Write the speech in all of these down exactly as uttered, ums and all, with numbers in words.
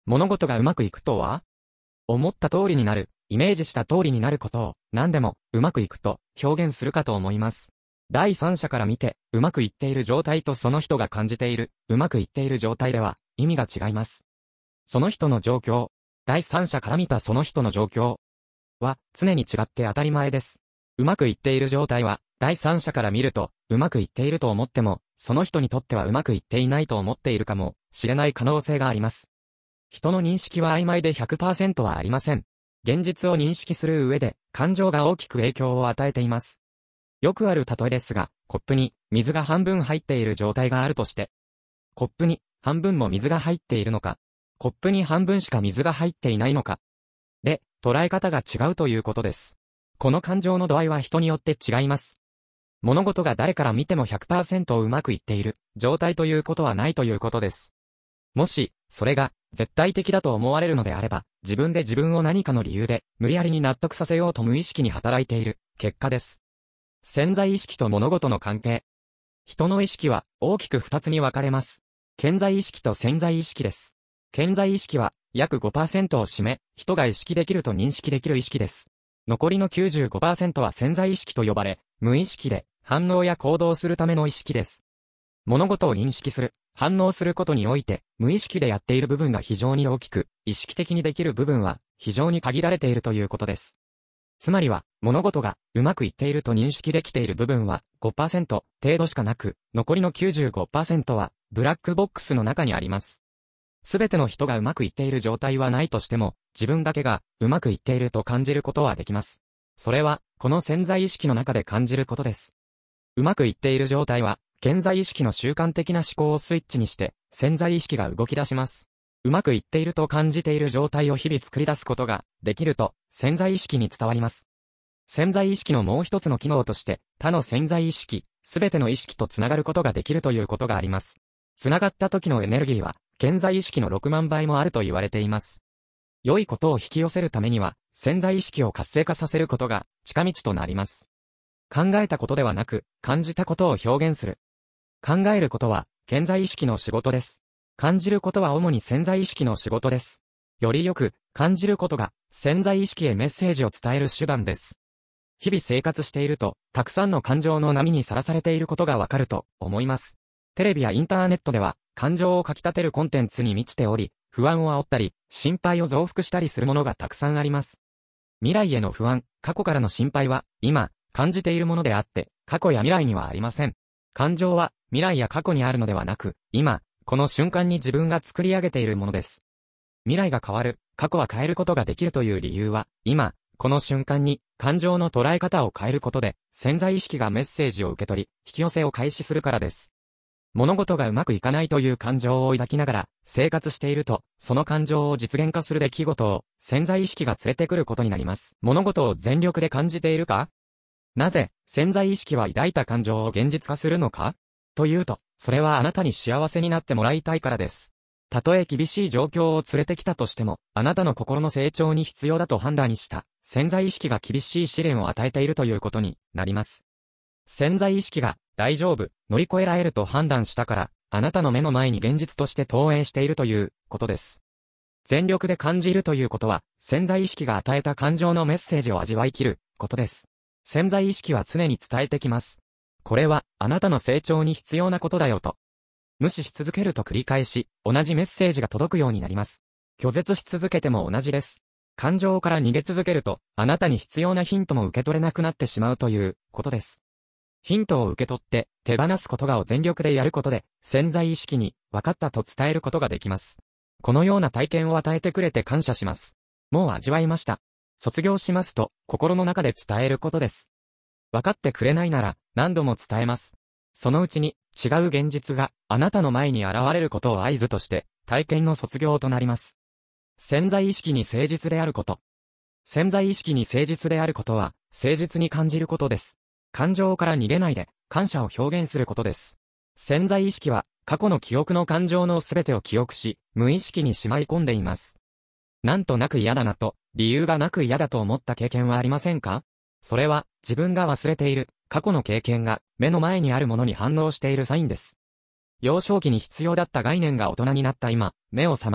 物事がうまくいくとは？思った通りになる、イメージした通りになることを、何でも、うまくいくと、表現するかと思います。第三者から見て、うまくいっている状態とその人が感じている、うまくいっている状態では、意味が違います。その人の状況、第三者から見たその人の状況は、常に違って当たり前です。うまくいっている状態は、第三者から見ると、うまくいっていると思っても、その人にとってはうまくいっていないと思っているかもしれない可能性があります。人の認識は曖昧で ひゃくパーセント はありません。現実を認識する上で、感情が大きく影響を与えています。よくある例えですが、コップに水が半分入っている状態があるとして、コップに半分も水が入っているのか、コップに半分しか水が入っていないのか、で、捉え方が違うということです。この感情の度合いは人によって違います。物事が誰から見ても ひゃくパーセント うまくいっている状態ということはないということです。もし、それが絶対的だと思われるのであれば、自分で自分を何かの理由で無理やりに納得させようと無意識に働いている結果です。潜在意識と物事の関係。人の意識は大きく二つに分かれます。顕在意識と潜在意識です。顕在意識は約 ごパーセント を占め、人が意識できると認識できる意識です。残りの きゅうじゅうごパーセント は潜在意識と呼ばれ、無意識で反応や行動するための意識です。物事を認識する、反応することにおいて、無意識でやっている部分が非常に大きく、意識的にできる部分は非常に限られているということです。つまりは、物事がうまくいっていると認識できている部分は ごパーセント 程度しかなく、残りの きゅうじゅうごパーセント はブラックボックスの中にあります。すべての人がうまくいっている状態はないとしても、自分だけがうまくいっていると感じることはできます。それは、この潜在意識の中で感じることです。うまくいっている状態は、顕在意識の習慣的な思考をスイッチにして、潜在意識が動き出します。うまくいっていると感じている状態を日々作り出すことができると、潜在意識に伝わります。潜在意識のもう一つの機能として、他の潜在意識、すべての意識とつながることができるということがあります。つながった時のエネルギーは、顕在意識のろくまんばいもあると言われています。良いことを引き寄せるためには、潜在意識を活性化させることが近道となります。考えたことではなく、感じたことを表現する。考えることは、顕在意識の仕事です。感じることは主に潜在意識の仕事です。よりよく、感じることが、潜在意識へメッセージを伝える手段です。日々生活していると、たくさんの感情の波にさらされていることがわかると思います。テレビやインターネットでは、感情をかき立てるコンテンツに満ちており、不安を煽ったり、心配を増幅したりするものがたくさんあります。未来への不安、過去からの心配は、今、感じているものであって、過去や未来にはありません。感情は、未来や過去にあるのではなく、今、この瞬間に自分が作り上げているものです。未来が変わる、過去は変えることができるという理由は、今、この瞬間に、感情の捉え方を変えることで、潜在意識がメッセージを受け取り、引き寄せを開始するからです。物事がうまくいかないという感情を抱きながら、生活していると、その感情を実現化する出来事を、潜在意識が連れてくることになります。物事を全力で感じているか？なぜ、潜在意識は抱いた感情を現実化するのか？というと、それはあなたに幸せになってもらいたいからです。たとえ厳しい状況を連れてきたとしても、あなたの心の成長に必要だと判断した、潜在意識が厳しい試練を与えているということになります。潜在意識が、大丈夫、乗り越えられると判断したから、あなたの目の前に現実として投影しているということです。全力で感じるということは、潜在意識が与えた感情のメッセージを味わい切ることです。潜在意識は常に伝えてきます。これは、あなたの成長に必要なことだよと。無視し続けると繰り返し、同じメッセージが届くようになります。拒絶し続けても同じです。感情から逃げ続けると、あなたに必要なヒントも受け取れなくなってしまうということです。ヒントを受け取って手放すことがを全力でやることで、潜在意識に分かったと伝えることができます。このような体験を与えてくれて感謝します。もう味わいました。卒業しますと、心の中で伝えることです。分かってくれないなら、何度も伝えます。そのうちに、違う現実があなたの前に現れることを合図として、体験の卒業となります。潜在意識に誠実であること。潜在意識に誠実であることは、誠実に感じることです。感情から逃げないで、感謝を表現することです。潜在意識は、過去の記憶の感情のすべてを記憶し、無意識にしまい込んでいます。なんとなく嫌だなと、理由がなく嫌だと思った経験はありませんか？それは、自分が忘れている、過去の経験が、目の前にあるものに反応しているサインです。幼少期に必要だった概念が大人になった今、目を覚まし、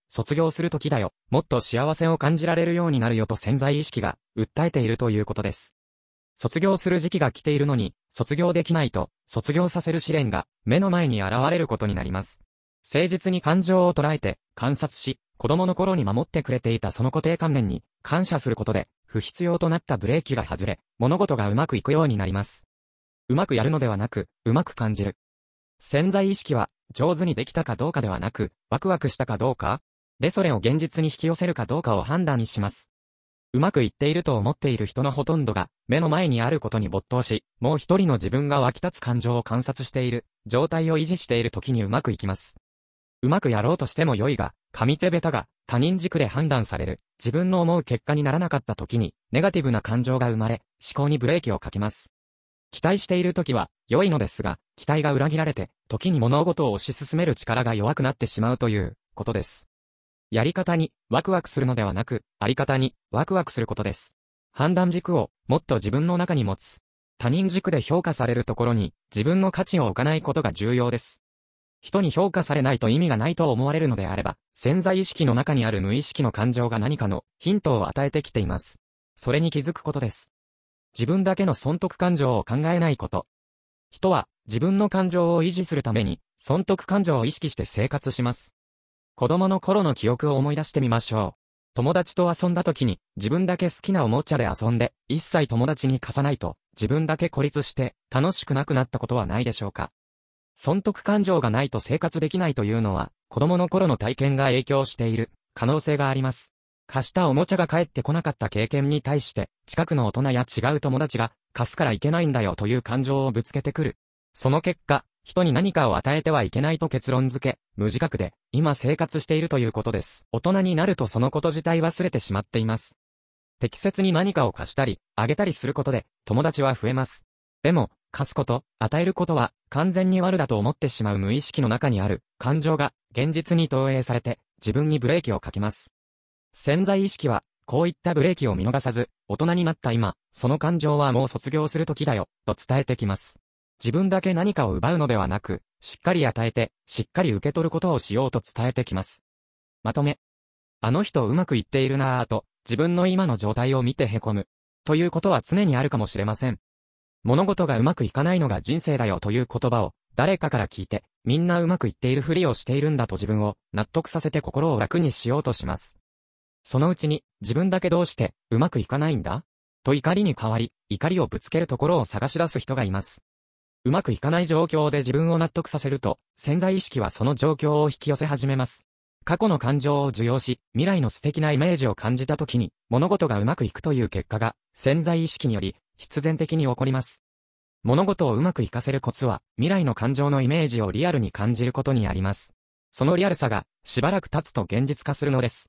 卒業する時だよ、もっと幸せを感じられるようになるよと潜在意識が訴えているということです。卒業する時期が来ているのに、卒業できないと、卒業させる試練が目の前に現れることになります。誠実に感情を捉えて観察し、子供の頃に守ってくれていたその固定観念に感謝することで、不必要となったブレーキが外れ、物事がうまくいくようになります。うまくやるのではなく、うまく感じる。潜在意識は、上手にできたかどうかではなく、ワクワクしたかどうかでそれを現実に引き寄せるかどうかを判断にします。うまくいっていると思っている人のほとんどが、目の前にあることに没頭し、もう一人の自分が湧き立つ感情を観察している、状態を維持している時にうまくいきます。うまくやろうとしても良いが、上手下手が、他人軸で判断される、自分の思う結果にならなかった時に、ネガティブな感情が生まれ、思考にブレーキをかけます。期待している時は、良いのですが、期待が裏切られて、時に物事を推し進める力が弱くなってしまうという、ことです。やり方にワクワクするのではなく、あり方にワクワクすることです。判断軸をもっと自分の中に持つ。他人軸で評価されるところに自分の価値を置かないことが重要です。人に評価されないと意味がないと思われるのであれば、潜在意識の中にある無意識の感情が何かのヒントを与えてきています。それに気づくことです。自分だけの損得感情を考えないこと。人は自分の感情を維持するために損得感情を意識して生活します。子供の頃の記憶を思い出してみましょう。友達と遊んだ時に自分だけ好きなおもちゃで遊んで一切友達に貸さないと自分だけ孤立して楽しくなくなったことはないでしょうか。損得感情がないと生活できないというのは子供の頃の体験が影響している可能性があります。貸したおもちゃが返ってこなかった経験に対して近くの大人や違う友達が貸すからいけないんだよという感情をぶつけてくる。その結果、人に何かを与えてはいけないと結論付け、無自覚で、今生活しているということです。大人になるとそのこと自体忘れてしまっています。適切に何かを貸したり、あげたりすることで、友達は増えます。でも、貸すこと、与えることは、完全に悪だと思ってしまう無意識の中にある、感情が、現実に投影されて、自分にブレーキをかけます。潜在意識は、こういったブレーキを見逃さず、大人になった今、その感情はもう卒業する時だよ、と伝えてきます。自分だけ何かを奪うのではなく、しっかり与えて、しっかり受け取ることをしようと伝えてきます。まとめ。あの人うまくいっているなぁと、自分の今の状態を見てへこむ。ということは常にあるかもしれません。物事がうまくいかないのが人生だよという言葉を、誰かから聞いて、みんなうまくいっているふりをしているんだと自分を納得させて心を楽にしようとします。そのうちに、自分だけどうして、うまくいかないんだと怒りに変わり、怒りをぶつけるところを探し出す人がいます。うまくいかない状況で自分を納得させると、潜在意識はその状況を引き寄せ始めます。過去の感情を受容し、未来の素敵なイメージを感じたときに、物事がうまくいくという結果が、潜在意識により、必然的に起こります。物事をうまくいかせるコツは、未来の感情のイメージをリアルに感じることにあります。そのリアルさが、しばらく経つと現実化するのです。